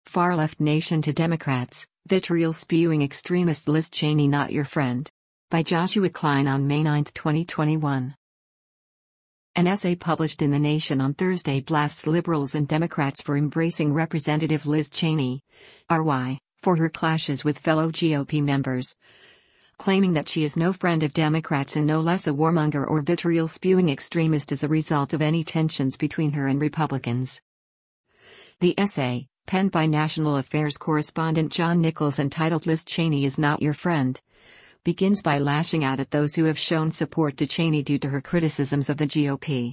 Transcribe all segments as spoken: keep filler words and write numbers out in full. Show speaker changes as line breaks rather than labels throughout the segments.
Far-left nation to Democrats, vitriol-spewing extremist Liz Cheney not your friend. By Joshua Klein on May ninth twenty twenty-one. An essay published in The Nation on Thursday blasts liberals and Democrats for embracing Representative Liz Cheney, R Y, for her clashes with fellow G O P members, claiming that she is no friend of Democrats and no less a warmonger or vitriol-spewing extremist as a result of any tensions between her and Republicans. The essay, penned by national affairs correspondent John Nichols and titled Liz Cheney is Not Your Friend, begins by lashing out at those who have shown support to Cheney due to her criticisms of the G O P.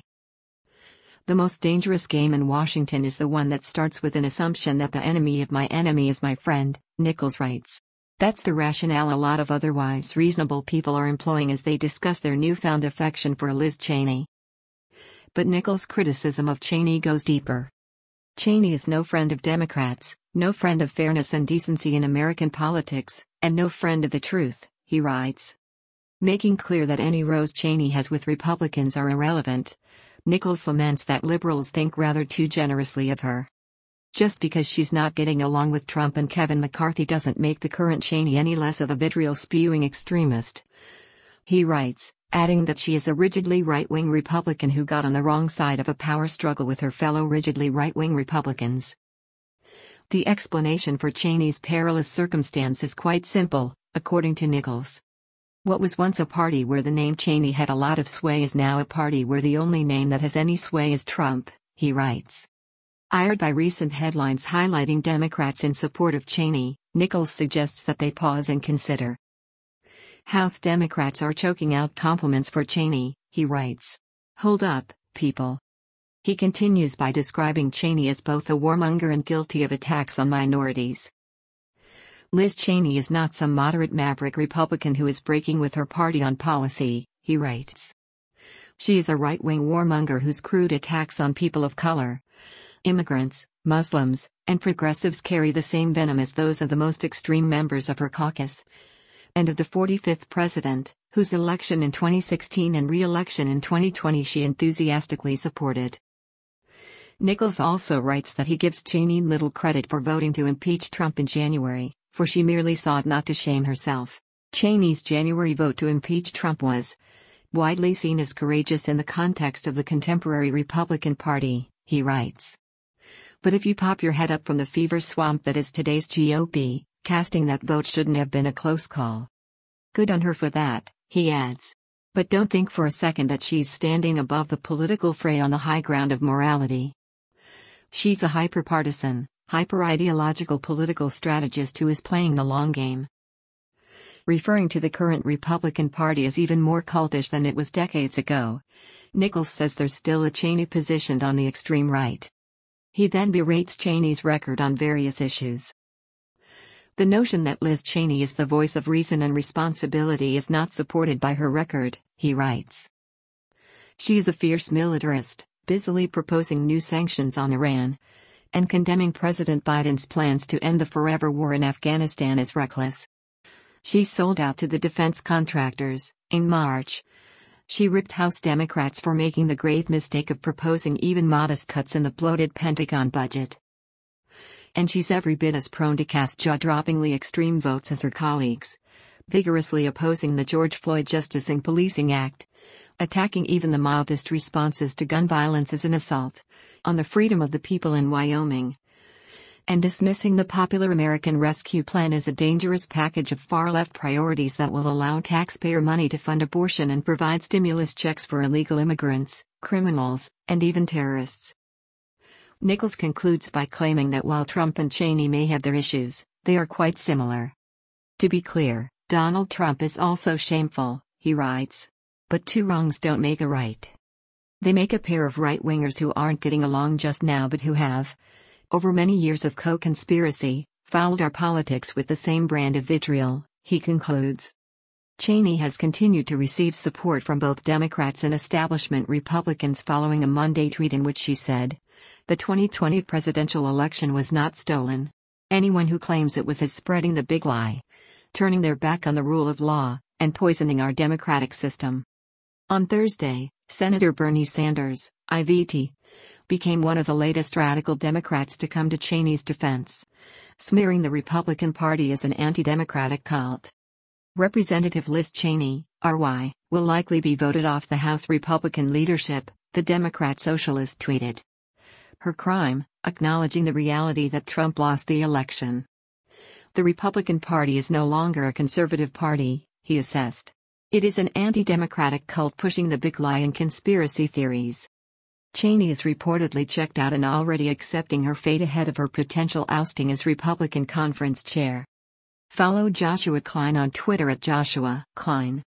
The most dangerous game in Washington is the one that starts with an assumption that the enemy of my enemy is my friend, Nichols writes. That's the rationale a lot of otherwise reasonable people are employing as they discuss their newfound affection for Liz Cheney. But Nichols' criticism of Cheney goes deeper. Cheney is no friend of Democrats, no friend of fairness and decency in American politics, and no friend of the truth, he writes. Making clear that any rows Cheney has with Republicans are irrelevant, Nichols laments that liberals think rather too generously of her. Just because she's not getting along with Trump and Kevin McCarthy doesn't make the current Cheney any less of a vitriol-spewing extremist, he writes, adding that she is a rigidly right-wing Republican who got on the wrong side of a power struggle with her fellow rigidly right-wing Republicans. The explanation for Cheney's perilous circumstance is quite simple, according to Nichols. What was once a party where the name Cheney had a lot of sway is now a party where the only name that has any sway is Trump, he writes. Ired by recent headlines highlighting Democrats in support of Cheney, Nichols suggests that they pause and consider. House Democrats are choking out compliments for Cheney, he writes. Hold up, people. He continues by describing Cheney as both a warmonger and guilty of attacks on minorities. Liz Cheney is not some moderate maverick Republican who is breaking with her party on policy, he writes. She is a right-wing warmonger whose crude attacks on people of color, immigrants, Muslims, and progressives carry the same venom as those of the most extreme members of her caucus, and of the forty-fifth president, whose election in twenty sixteen and re-election in twenty twenty she enthusiastically supported. Nichols also writes that he gives Cheney little credit for voting to impeach Trump in January, for she merely sought not to shame herself. Cheney's January vote to impeach Trump was widely seen as courageous in the context of the contemporary Republican Party, he writes. But if you pop your head up from the fever swamp that is today's G O P, casting that vote shouldn't have been a close call. Good on her for that, he adds. But don't think for a second that she's standing above the political fray on the high ground of morality. She's a hyper-partisan, hyper-ideological political strategist who is playing the long game. Referring to the current Republican Party as even more cultish than it was decades ago, Nichols says there's still a Cheney positioned on the extreme right. He then berates Cheney's record on various issues. The notion that Liz Cheney is the voice of reason and responsibility is not supported by her record, he writes. She is a fierce militarist, busily proposing new sanctions on Iran, and condemning President Biden's plans to end the forever war in Afghanistan as reckless. She sold out to the defense contractors. In March, she ripped House Democrats for making the grave mistake of proposing even modest cuts in the bloated Pentagon budget. And she's every bit as prone to cast jaw-droppingly extreme votes as her colleagues, vigorously opposing the George Floyd Justice in Policing Act, attacking even the mildest responses to gun violence as an assault on the freedom of the people in Wyoming, and dismissing the popular American Rescue Plan as a dangerous package of far-left priorities that will allow taxpayer money to fund abortion and provide stimulus checks for illegal immigrants, criminals, and even terrorists. Nichols concludes by claiming that while Trump and Cheney may have their issues, they are quite similar. To be clear, Donald Trump is also shameful, he writes. But two wrongs don't make a right. They make a pair of right-wingers who aren't getting along just now but who have, over many years of co-conspiracy, fouled our politics with the same brand of vitriol, he concludes. Cheney has continued to receive support from both Democrats and establishment Republicans following a Monday tweet in which she said, "The twenty twenty presidential election was not stolen. Anyone who claims it was is spreading the big lie, turning their back on the rule of law, and poisoning our democratic system." On Thursday, Senator Bernie Sanders, I V T, became one of the latest radical Democrats to come to Cheney's defense, smearing the Republican Party as an anti-democratic cult. Representative Liz Cheney, R Y, will likely be voted off the House Republican leadership, the Democrat socialist tweeted. Her crime, acknowledging the reality that Trump lost the election. The Republican Party is no longer a conservative party, he assessed. It is an anti-democratic cult pushing the big lie and conspiracy theories. Cheney is reportedly checked out and already accepting her fate ahead of her potential ousting as Republican conference chair. Follow Joshua Klein on Twitter at Joshua Klein.